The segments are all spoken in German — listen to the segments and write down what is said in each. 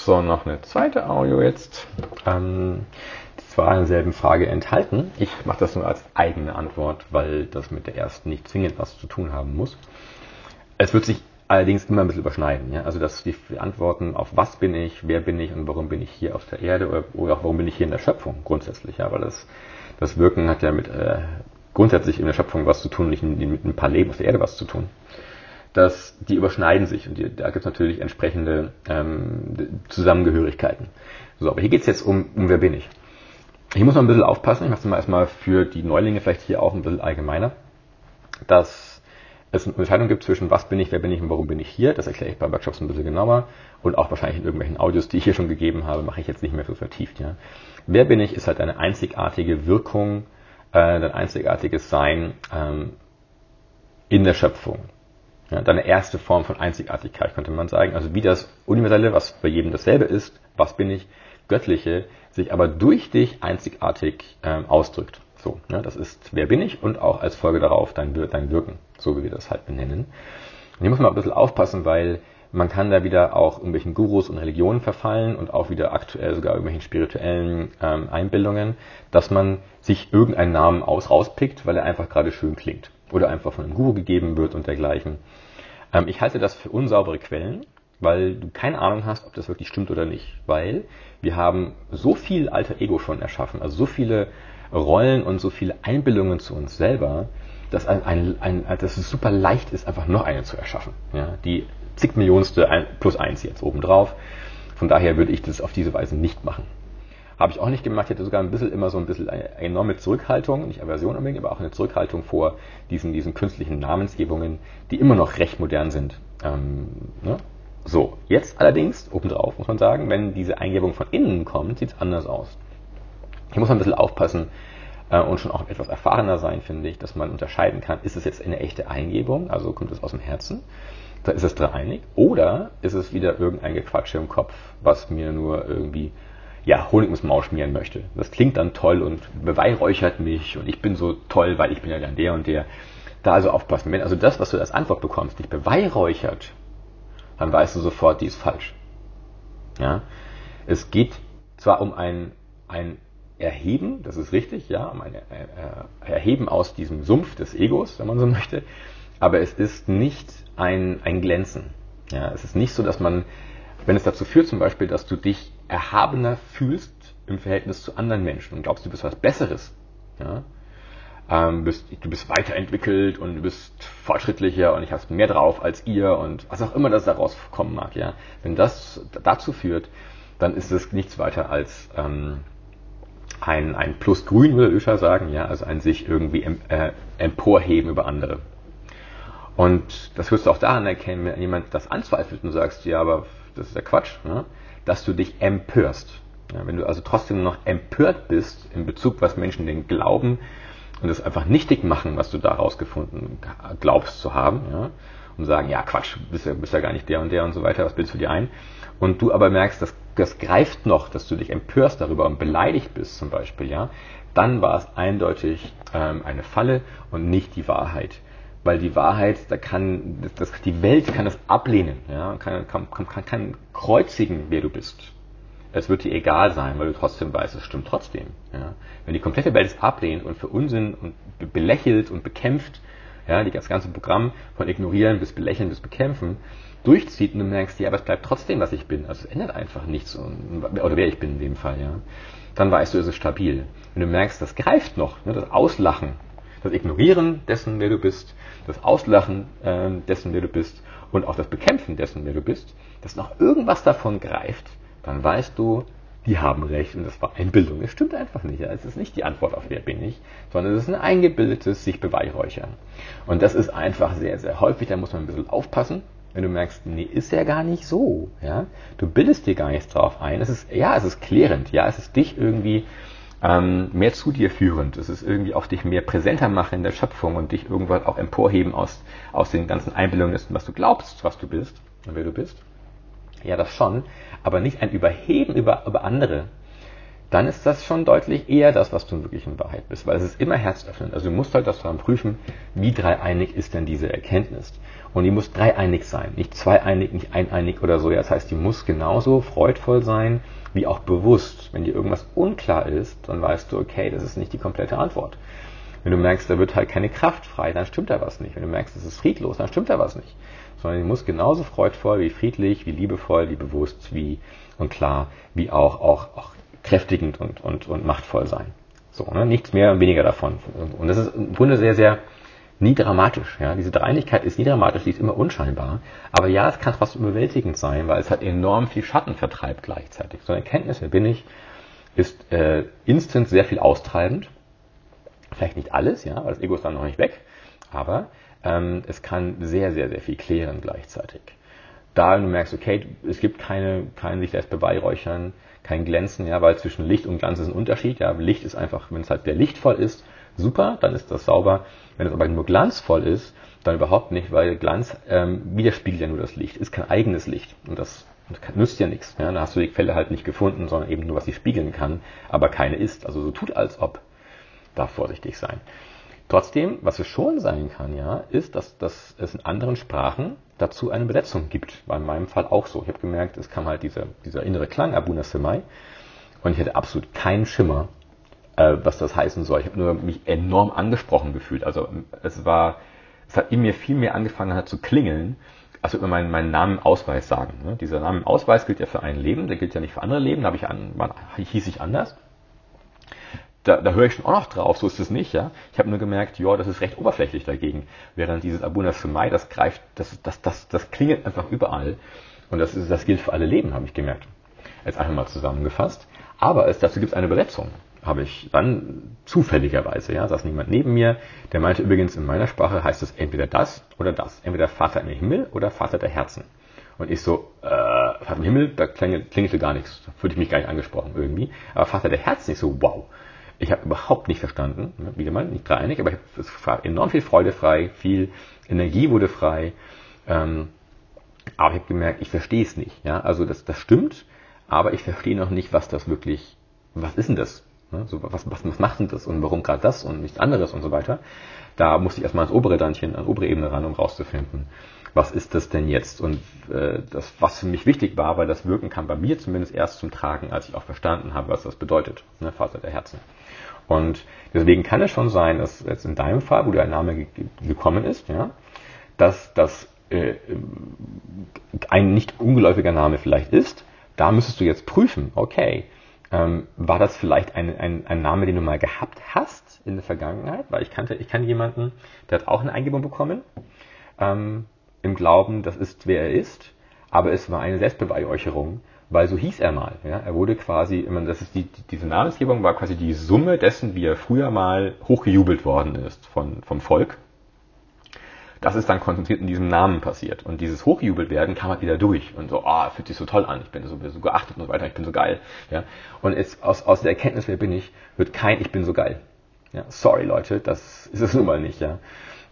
So, noch eine zweite Audio jetzt. Die war in derselben Frage enthalten. Ich mache das nur als eigene Antwort, weil das mit der ersten nicht zwingend was zu tun haben muss. Es wird sich allerdings immer ein bisschen überschneiden. Ja? Also dass die Antworten auf was bin ich, wer bin ich und warum bin ich hier auf der Erde oder auch warum bin ich hier in der Schöpfung grundsätzlich. Ja? Weil das Wirken hat ja mit grundsätzlich in der Schöpfung was zu tun, nicht mit ein paar Leben auf der Erde was zu tun. Die überschneiden sich und da gibt es natürlich entsprechende Zusammengehörigkeiten. So, aber hier geht es jetzt um wer bin ich. Hier muss man ein bisschen aufpassen, ich mache es mal erstmal für die Neulinge vielleicht hier auch ein bisschen allgemeiner, dass es eine Unterscheidung gibt zwischen was bin ich, wer bin ich und warum bin ich hier. Das erkläre ich bei Workshops ein bisschen genauer und auch wahrscheinlich in irgendwelchen Audios, die ich hier schon gegeben habe, mache ich jetzt nicht mehr so vertieft. Ja. Wer bin ich ist halt eine einzigartige Wirkung, dein einzigartiges Sein in der Schöpfung. Ja, deine erste Form von Einzigartigkeit, könnte man sagen. Also wie das Universelle, was bei jedem dasselbe ist, was bin ich, Göttliche, sich aber durch dich einzigartig ausdrückt. So, ja, das ist, wer bin ich und auch als Folge darauf dein Wirken, so wie wir das halt benennen. Und hier muss man ein bisschen aufpassen, weil man kann da wieder auch irgendwelchen Gurus und Religionen verfallen und auch wieder aktuell sogar irgendwelchen spirituellen Einbildungen, dass man sich irgendeinen Namen rauspickt, weil er einfach gerade schön klingt. Oder einfach von einem Guru gegeben wird und dergleichen. Ich halte das für unsaubere Quellen, weil du keine Ahnung hast, ob das wirklich stimmt oder nicht. Weil wir haben so viel Alter Ego schon erschaffen, also so viele Rollen und so viele Einbildungen zu uns selber, dass dass es super leicht ist, einfach noch eine zu erschaffen. Ja, die zigmillionste plus eins jetzt obendrauf. Von daher würde ich das auf diese Weise nicht machen. Habe ich auch nicht gemacht. Ich hatte sogar immer so ein bisschen eine enorme Zurückhaltung, nicht Aversion unbedingt, aber auch eine Zurückhaltung vor diesen künstlichen Namensgebungen, die immer noch recht modern sind. Ne? So, jetzt allerdings, obendrauf muss man sagen, wenn diese Eingebung von innen kommt, sieht es anders aus. Hier muss man ein bisschen aufpassen und schon auch etwas erfahrener sein, finde ich, dass man unterscheiden kann, ist es jetzt eine echte Eingebung, also kommt es aus dem Herzen, da ist es dreieinig, oder ist es wieder irgendein Gequatsche im Kopf, was mir nur irgendwie Honig ums Maul schmieren möchte. Das klingt dann toll und beweihräuchert mich und ich bin so toll, weil ich bin ja dann der und der. Da also aufpassen. Wenn also das, was du als Antwort bekommst, dich beweihräuchert, dann weißt du sofort, die ist falsch. Ja? Es geht zwar um ein Erheben, das ist richtig, ja, um ein Erheben aus diesem Sumpf des Egos, wenn man so möchte, aber es ist nicht ein Glänzen. Ja? Es ist nicht so, dass man, wenn es dazu führt zum Beispiel, dass du dich erhabener fühlst im Verhältnis zu anderen Menschen und glaubst, du bist was Besseres, ja? Du bist weiterentwickelt und du bist fortschrittlicher und ich habe mehr drauf als ihr und was auch immer das daraus kommen mag. Ja? Wenn das dazu führt, dann ist es nichts weiter als ein Plusgrün, würde Lüscher sagen, ja? Also ein sich irgendwie emporheben über andere. Und das wirst du auch daran erkennen, wenn jemand das anzweifelt und sagst, ja, aber das ist ja Quatsch, ne? Dass du dich empörst. Ja, wenn du also trotzdem noch empört bist in Bezug, was Menschen denn glauben und das einfach nichtig machen, was du da rausgefunden glaubst zu haben, ja, und sagen, ja Quatsch, bist ja gar nicht der und so weiter, was bildest du dir ein? Und du aber merkst, das greift noch, dass du dich empörst darüber und beleidigt bist zum Beispiel, ja, dann war es eindeutig eine Falle und nicht die Wahrheit. Weil die Wahrheit, die Welt kann das ablehnen, ja, kann kreuzigen, wer du bist. Es wird dir egal sein, weil du trotzdem weißt, es stimmt trotzdem. Ja. Wenn die komplette Welt es ablehnt und für Unsinn und belächelt und bekämpft, ja, das ganze Programm von ignorieren bis belächeln bis bekämpfen, durchzieht und du merkst, ja, aber es bleibt trotzdem, was ich bin. Also es ändert einfach nichts, oder wer ich bin in dem Fall, ja. Dann weißt du, es ist stabil. Wenn du merkst, das greift noch, ne, das Auslachen, das Ignorieren dessen, wer du bist, das Auslachen dessen, wer du bist und auch das Bekämpfen dessen, wer du bist, dass noch irgendwas davon greift, dann weißt du, die haben recht und das war Einbildung. Es stimmt einfach nicht. Ja. Es ist nicht die Antwort auf wer bin ich, sondern es ist ein eingebildetes sich beweihräuchern. Und das ist einfach sehr, sehr häufig, da muss man ein bisschen aufpassen, wenn du merkst, nee, ist ja gar nicht so. Ja. Du bildest dir gar nichts drauf ein. Es ist klärend, ja, es ist dich irgendwie mehr zu dir führend. Es ist irgendwie auch dich mehr präsenter machen in der Schöpfung und dich irgendwann auch emporheben aus den ganzen Einbildungen dessen, was du glaubst, was du bist und wer du bist. Ja, das schon, aber nicht ein Überheben über andere, dann ist das schon deutlich eher das, was du wirklich in Wahrheit bist, weil es ist immer herzöffnend. Also du musst halt das dran prüfen, wie dreieinig ist denn diese Erkenntnis. Und die muss dreieinig sein, nicht zweieinig, nicht eineinig oder so. Ja, das heißt, die muss genauso freudvoll sein, wie auch bewusst. Wenn dir irgendwas unklar ist, dann weißt du, okay, das ist nicht die komplette Antwort. Wenn du merkst, da wird halt keine Kraft frei, dann stimmt da was nicht. Wenn du merkst, es ist friedlos, dann stimmt da was nicht. Sondern die muss genauso freudvoll, wie friedlich, wie liebevoll, wie bewusst, wie und klar, wie auch kräftigend und machtvoll sein. So, ne? Nichts mehr und weniger davon. Und das ist im Grunde sehr, sehr nie dramatisch. Ja? Diese Dreieinigkeit ist nie dramatisch, die ist immer unscheinbar. Aber ja, es kann trotzdem überwältigend sein, weil es halt enorm viel Schatten vertreibt gleichzeitig. So eine Erkenntnis, wer bin ich, ist instant sehr viel austreibend. Vielleicht nicht alles, ja, weil das Ego ist dann noch nicht weg. Aber es kann sehr, sehr, sehr viel klären gleichzeitig. Da du merkst, okay, es gibt kein sich selbst beweihräuchern, kein Glänzen, ja, weil zwischen Licht und Glanz ist ein Unterschied. Ja, Licht ist einfach, wenn es halt sehr lichtvoll ist, super, dann ist das sauber. Wenn es aber nur glanzvoll ist, dann überhaupt nicht, weil Glanz widerspiegelt ja nur das Licht, ist kein eigenes Licht. Und das nützt ja nichts. Ja, da hast du die Quelle halt nicht gefunden, sondern eben nur, was sie spiegeln kann, aber keine ist. Also so tut als ob. Darf vorsichtig sein. Trotzdem, was es schon sein kann, ja, ist, dass es in anderen Sprachen dazu eine Besetzung gibt. War in meinem Fall auch so. Ich habe gemerkt, es kam halt dieser innere Klang, Abuna Semai, und ich hatte absolut keinen Schimmer, was das heißen soll. Ich habe nur mich enorm angesprochen gefühlt. Also es hat in mir viel mehr angefangen hat zu klingeln, als würde man meinen Namen im Ausweis sagen. Ne? Dieser Name im Ausweis gilt ja für ein Leben, der gilt ja nicht für andere Leben. Da hieß ich anders. Da höre ich schon auch noch drauf, so ist es nicht, ja. Ich habe nur gemerkt, ja, das ist recht oberflächlich dagegen. Während dieses Abuna Semai, das greift, das klingelt einfach überall. Und das gilt für alle Leben, habe ich gemerkt. Jetzt einfach mal zusammengefasst. Aber dazu gibt es eine Übersetzung. Habe ich dann zufälligerweise, ja, saß niemand neben mir. Der meinte übrigens, in meiner Sprache heißt es entweder das oder das. Entweder Vater im Himmel oder Vater der Herzen. Und ich so, Vater im Himmel, da klingelte gar nichts. Da fühlte ich mich gar nicht angesprochen irgendwie. Aber Vater der Herzen, ich so, wow. Ich habe überhaupt nicht verstanden, wie gemeint, nicht dreieinig, aber es war enorm viel Freude frei, viel Energie wurde frei. Aber ich habe gemerkt, ich verstehe es nicht. Ja? Also das stimmt, aber ich verstehe noch nicht, was ist denn das? Ne? So, was macht denn das und warum gerade das und nichts anderes und so weiter. Da musste ich erstmal ans obere Randchen, an obere Ebene ran, um rauszufinden, was ist das denn jetzt? Und was für mich wichtig war, weil das Wirken kam bei mir zumindest erst zum Tragen, als ich auch verstanden habe, was das bedeutet, ne? Vater der Herzen. Und deswegen kann es schon sein, dass jetzt in deinem Fall, wo der Name gekommen ist, ja, dass das ein nicht ungeläufiger Name vielleicht ist. Da müsstest du jetzt prüfen, okay, war das vielleicht ein Name, den du mal gehabt hast in der Vergangenheit? Weil ich kannte jemanden, der hat auch eine Eingebung bekommen, im Glauben, das ist, wer er ist, aber es war eine Selbstbeweihräucherung, weil so hieß er mal. Ja? Er wurde quasi, diese Namensgebung war quasi die Summe dessen, wie er früher mal hochgejubelt worden ist vom Volk. Das ist dann konzentriert in diesem Namen passiert. Und dieses hochgejubelt werden kam halt wieder durch. Und so, fühlt sich so toll an, ich bin so geachtet und so weiter, ich bin so geil. Ja? Und jetzt aus der Erkenntnis, wer bin ich, wird kein Ich bin so geil. Ja? Sorry Leute, das ist es nun mal nicht. Ja?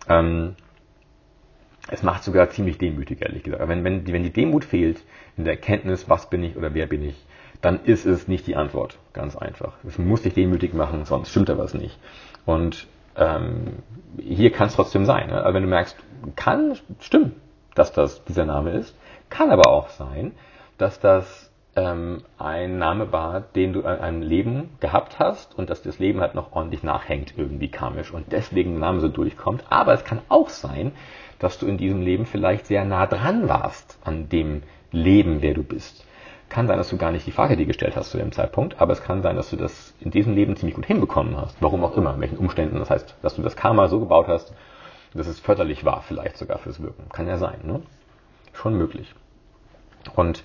Es macht sogar ziemlich demütig, ehrlich gesagt. Wenn die Demut fehlt in der Erkenntnis, was bin ich oder wer bin ich, dann ist es nicht die Antwort. Ganz einfach. Es muss dich demütig machen, sonst stimmt da was nicht. Und hier kann es trotzdem sein. Ne? Aber wenn du merkst, kann stimmen, dass das dieser Name ist, kann aber auch sein, dass das ein Name war, den du in einem Leben gehabt hast und dass das Leben halt noch ordentlich nachhängt, irgendwie karmisch und deswegen der Name so durchkommt. Aber es kann auch sein, dass du in diesem Leben vielleicht sehr nah dran warst an dem Leben, der du bist. Kann sein, dass du gar nicht die Frage dir gestellt hast zu dem Zeitpunkt, aber es kann sein, dass du das in diesem Leben ziemlich gut hinbekommen hast. Warum auch immer, in welchen Umständen. Das heißt, dass du das Karma so gebaut hast, dass es förderlich war, vielleicht sogar fürs Wirken. Kann ja sein, ne? Schon möglich. Und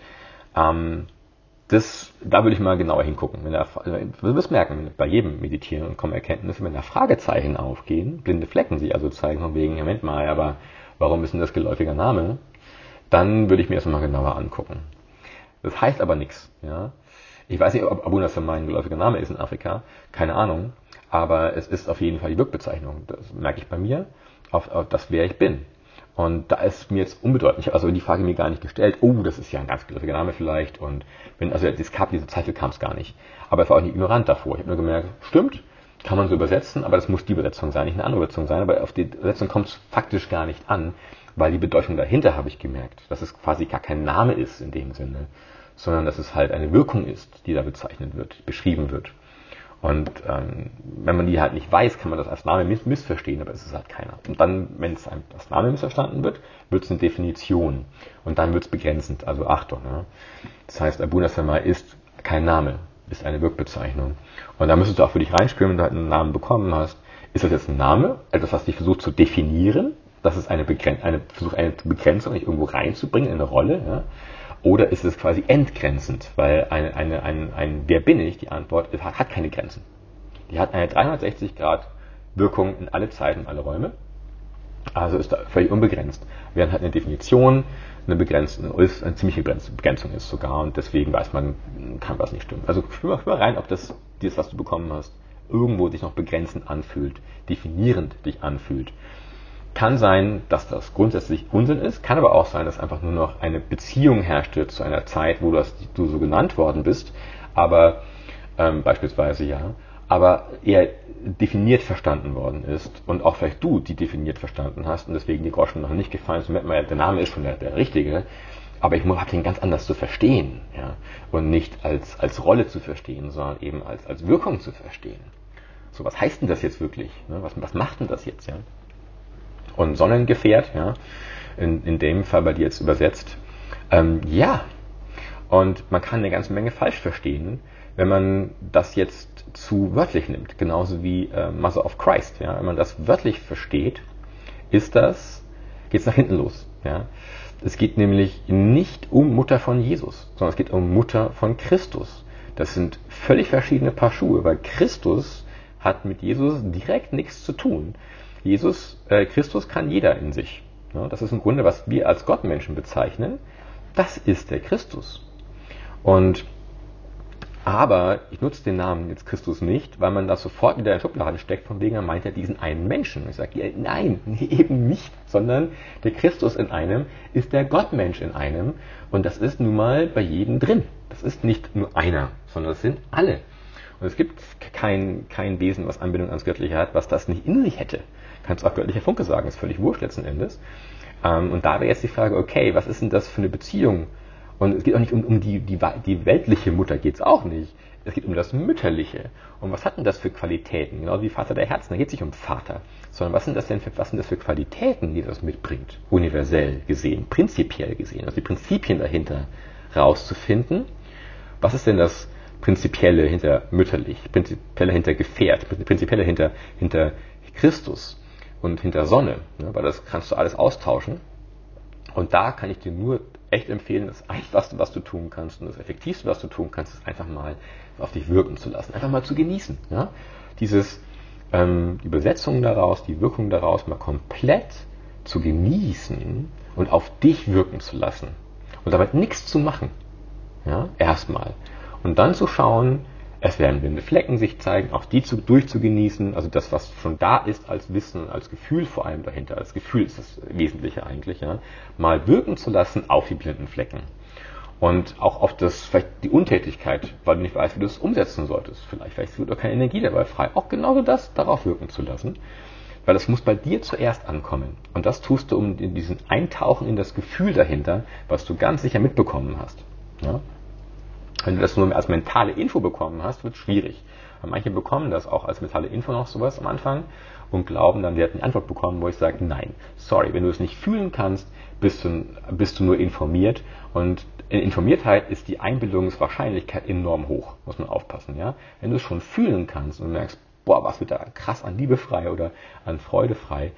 da würde ich mal genauer hingucken. Du wirst merken, bei jedem Meditieren und kommen Erkenntnisse, wenn da Fragezeichen aufgehen, blinde Flecken sich also zeigen, von wegen, Moment mal, aber warum ist denn das geläufiger Name? Dann würde ich mir das mal genauer angucken. Das heißt aber nichts. Ja? Ich weiß nicht, ob Abuna Semai ein geläufiger Name ist in Afrika, keine Ahnung, aber es ist auf jeden Fall die Wirkbezeichnung. Das merke ich bei mir, auf das, wer ich bin. Und da ist mir jetzt unbedeutend. Ich habe also die Frage mir gar nicht gestellt, oh, das ist ja ein ganz griffiger Name vielleicht. Und diese Zweifel kam es gar nicht. Aber ich war auch nicht ignorant davor. Ich habe nur gemerkt, stimmt, kann man so übersetzen, aber das muss die Übersetzung sein, nicht eine andere Übersetzung sein. Aber auf die Übersetzung kommt es faktisch gar nicht an, weil die Bedeutung dahinter, habe ich gemerkt, dass es quasi gar kein Name ist in dem Sinne, sondern dass es halt eine Wirkung ist, die da bezeichnet wird, beschrieben wird. Und wenn man die halt nicht weiß, kann man das als Name missverstehen, aber es ist halt keiner. Und dann, wenn es als Name missverstanden wird, wird es eine Definition. Und dann wird es begrenzend, also Achtung. Ja. Das heißt, Abuna Samai ist kein Name, ist eine Wirkbezeichnung. Und da müsstest du auch für dich reinspüren, wenn du halt einen Namen bekommen hast. Ist das jetzt ein Name, etwas, was dich versucht zu definieren? Das ist Versuch, eine Begrenzung nicht irgendwo reinzubringen, in eine Rolle. Ja? Oder ist es quasi entgrenzend? Weil ein Wer bin ich, die Antwort, hat keine Grenzen. Die hat eine 360 Grad Wirkung in alle Zeiten, alle Räume. Also ist da völlig unbegrenzt. Während halt eine Definition eine ziemliche Begrenzung ist sogar. Und deswegen weiß man, kann was nicht stimmen. Also spür mal rein, ob das, was du bekommen hast, irgendwo sich noch begrenzend anfühlt, definierend dich anfühlt. Kann sein, dass das grundsätzlich Unsinn ist, kann aber auch sein, dass einfach nur noch eine Beziehung herrscht zu einer Zeit, wo du so genannt worden bist, aber beispielsweise ja, aber eher definiert verstanden worden ist und auch vielleicht du die definiert verstanden hast und deswegen die Groschen noch nicht gefallen ist. Der Name ist schon der richtige, aber ich habe den ganz anders zu verstehen, ja, und nicht als Rolle zu verstehen, sondern eben als Wirkung zu verstehen. So, was heißt denn das jetzt wirklich? Ne? Was macht denn das jetzt, ja? Und Sonnengefährt, ja, in dem Fall bei dir jetzt übersetzt. Ja, und man kann eine ganze Menge falsch verstehen, wenn man das jetzt zu wörtlich nimmt. Genauso wie Mother of Christ. Ja. Wenn man das wörtlich versteht, geht es nach hinten los. Ja. Es geht nämlich nicht um Mutter von Jesus, sondern es geht um Mutter von Christus. Das sind völlig verschiedene Paar Schuhe, weil Christus hat mit Jesus direkt nichts zu tun. Christus kann jeder in sich. Ja, das ist im Grunde, was wir als Gottmenschen bezeichnen. Das ist der Christus. Aber ich nutze den Namen jetzt Christus nicht, weil man das sofort wieder in der Schublade steckt, von wegen er meint ja diesen einen Menschen. Ich sage, nein, eben nicht, sondern der Christus in einem ist der Gottmensch in einem und das ist nun mal bei jedem drin. Das ist nicht nur einer, sondern das sind alle. Und es gibt kein Wesen, was Anbindung ans Göttliche hat, was das nicht in sich hätte. Kannst auch göttlicher Funke sagen, ist völlig wurscht letzten Endes. Und da wäre jetzt die Frage, okay, was ist denn das für eine Beziehung? Und es geht auch nicht um die weltliche Mutter, geht es auch nicht. Es geht um das Mütterliche. Und was hat denn das für Qualitäten? Genauso wie Vater der Herzen, da geht es nicht um Vater. Sondern was sind das für Qualitäten, die das mitbringt? Universell gesehen, prinzipiell gesehen. Also die Prinzipien dahinter rauszufinden. Was ist denn das Prinzipielle hinter mütterlich, Prinzipielle hinter Gefährt, Prinzipielle hinter Christus und hinter Sonne, ne, weil das kannst du alles austauschen. Und da kann ich dir nur echt empfehlen, das Einfachste, was du tun kannst und das Effektivste, was du tun kannst, ist einfach mal auf dich wirken zu lassen, einfach mal zu genießen. Ja? Die Übersetzung daraus, die Wirkung daraus mal komplett zu genießen und auf dich wirken zu lassen und damit nichts zu machen. Ja? Erstmal. Und dann zu schauen, es werden blinde Flecken sich zeigen, auch die durchzugenießen, also das, was schon da ist als Wissen, als Gefühl vor allem dahinter, als Gefühl ist das Wesentliche eigentlich, ja, mal wirken zu lassen auf die blinden Flecken. Und auch auf vielleicht die Untätigkeit, weil du nicht weißt, wie du es umsetzen solltest. Vielleicht wird auch keine Energie dabei frei. Auch genauso das darauf wirken zu lassen. Weil das muss bei dir zuerst ankommen. Und das tust du, um in diesen Eintauchen in das Gefühl dahinter, was du ganz sicher mitbekommen hast. Ja? Wenn du das nur als mentale Info bekommen hast, wird es schwierig. Weil manche bekommen das auch als mentale Info noch sowas am Anfang und glauben dann, sie hätten eine Antwort bekommen, wo ich sage, nein, sorry, wenn du es nicht fühlen kannst, bist du nur informiert. Und in Informiertheit ist die Einbildungswahrscheinlichkeit enorm hoch, muss man aufpassen. Ja? Wenn du es schon fühlen kannst und merkst, boah, was wird da krass an Liebe frei oder an Freude frei,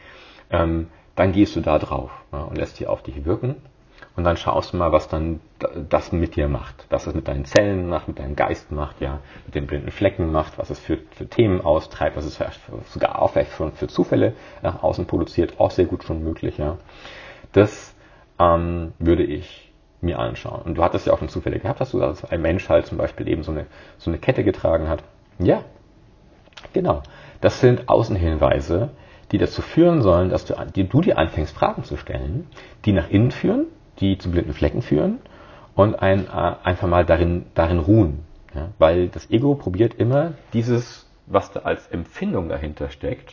dann gehst du da drauf, ja, und lässt die auf dich wirken. Und dann schaust du mal, was dann das mit dir macht. Was es mit deinen Zellen macht, mit deinem Geist macht, ja, mit den blinden Flecken macht, was es für Themen austreibt, was es sogar auch vielleicht schon für Zufälle nach außen produziert, auch sehr gut schon möglich, ja. Das würde ich mir anschauen. Und du hattest ja auch schon Zufälle gehabt, dass ein Mensch halt zum Beispiel eben so eine Kette getragen hat. Ja, genau. Das sind Außenhinweise, die dazu führen sollen, dass du dir anfängst, Fragen zu stellen, die nach innen führen, die zu blinden Flecken führen und einfach mal darin ruhen. Ja? Weil das Ego probiert immer dieses, was da als Empfindung dahinter steckt,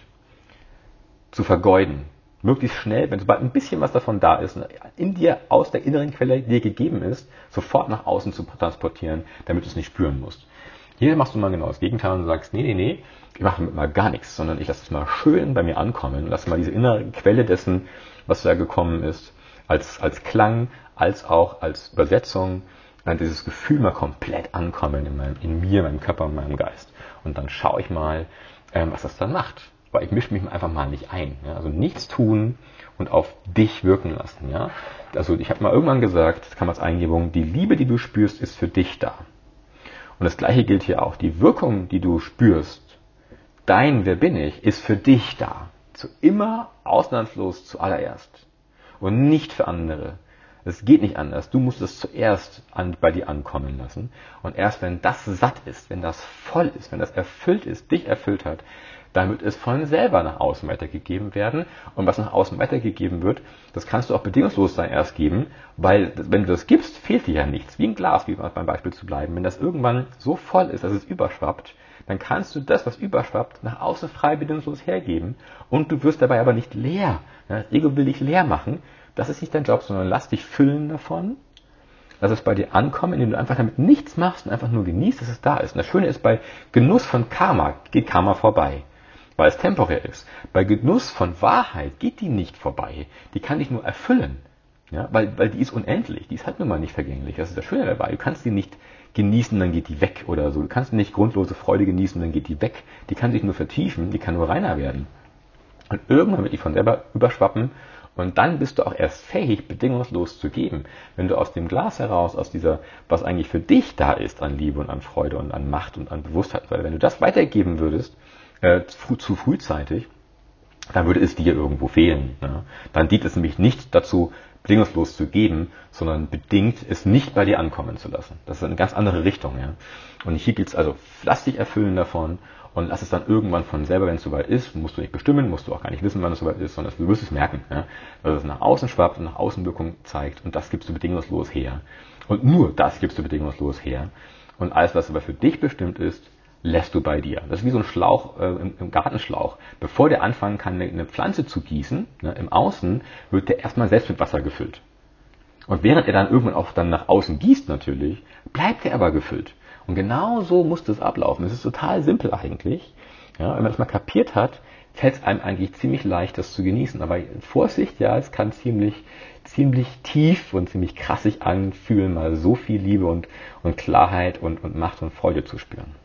zu vergeuden. Möglichst schnell, wenn sobald ein bisschen was davon da ist, in dir, aus der inneren Quelle dir gegeben ist, sofort nach außen zu transportieren, damit du es nicht spüren musst. Hier machst du mal genau das Gegenteil und sagst, nee, ich mache damit mal gar nichts, sondern ich lasse es mal schön bei mir ankommen und lasse mal diese innere Quelle dessen, was da gekommen ist, als Klang, als auch als Übersetzung, dieses Gefühl mal komplett ankommen in mir, meinem Körper und meinem Geist. Und dann schaue ich mal, was das dann macht. Weil ich mische mich einfach mal nicht ein. Ja? Also nichts tun und auf dich wirken lassen. Ja? Also ich habe mal irgendwann gesagt, das kam als Eingebung, die Liebe, die du spürst, ist für dich da. Und das Gleiche gilt hier auch. Die Wirkung, die du spürst, dein Wer bin ich, ist für dich da. Immer ausnahmslos zuallererst. Und nicht für andere. Es geht nicht anders. Du musst es zuerst bei dir ankommen lassen. Und erst wenn das satt ist, wenn das voll ist, wenn das erfüllt ist, dich erfüllt hat, dann wird es von selber nach außen weitergegeben werden. Und was nach außen weitergegeben wird, das kannst du auch bedingungslos dann erst geben, weil wenn du das gibst, fehlt dir ja nichts. Wie ein Glas, wie beim Beispiel zu bleiben. Wenn das irgendwann so voll ist, dass es überschwappt, dann kannst du das, was überschwappt, nach außen frei bedingungslos hergeben. Und du wirst dabei aber nicht leer. Das Ego will dich leer machen. Das ist nicht dein Job, sondern lass dich füllen davon. Lass es bei dir ankommen, indem du einfach damit nichts machst und einfach nur genießt, dass es da ist. Und das Schöne ist, bei Genuss von Karma geht Karma vorbei, weil es temporär ist. Bei Genuss von Wahrheit geht die nicht vorbei. Die kann dich nur erfüllen. Ja, weil die ist unendlich. Die ist halt nun mal nicht vergänglich. Das ist das Schöne dabei. Du kannst die nicht genießen, dann geht die weg oder so. Du kannst nicht grundlose Freude genießen, dann geht die weg. Die kann sich nur vertiefen, die kann nur reiner werden. Und irgendwann wird die von selber überschwappen und dann bist du auch erst fähig, bedingungslos zu geben. Wenn du aus dem Glas heraus, aus dieser, was eigentlich für dich da ist, an Liebe und an Freude und an Macht und an Bewusstheit, weil wenn du das weitergeben würdest, zu frühzeitig, dann würde es dir irgendwo fehlen. Ja? Dann dient es nämlich nicht dazu, bedingungslos zu geben, sondern bedingt es nicht bei dir ankommen zu lassen. Das ist eine ganz andere Richtung. Ja? Und hier gilt es also, lass dich erfüllen davon und lass es dann irgendwann von selber, wenn es soweit ist, musst du nicht bestimmen, musst du auch gar nicht wissen, wann es soweit ist, sondern du wirst es merken, ja? Dass es nach außen schwappt und nach Außenwirkung zeigt und das gibst du bedingungslos her. Und nur das gibst du bedingungslos her. Und alles, was aber für dich bestimmt ist, lässt du bei dir. Das ist wie so ein Schlauch im Gartenschlauch. Bevor der anfangen kann, eine Pflanze zu gießen, ne, im Außen, wird der erstmal selbst mit Wasser gefüllt. Und während er dann irgendwann auch dann nach außen gießt natürlich, bleibt er aber gefüllt. Und genau so muss das ablaufen. Es ist total simpel eigentlich. Ja, wenn man das mal kapiert hat, fällt es einem eigentlich ziemlich leicht, das zu genießen. Aber Vorsicht, ja, es kann ziemlich tief und ziemlich krassig anfühlen, mal so viel Liebe und Klarheit und Macht und Freude zu spüren.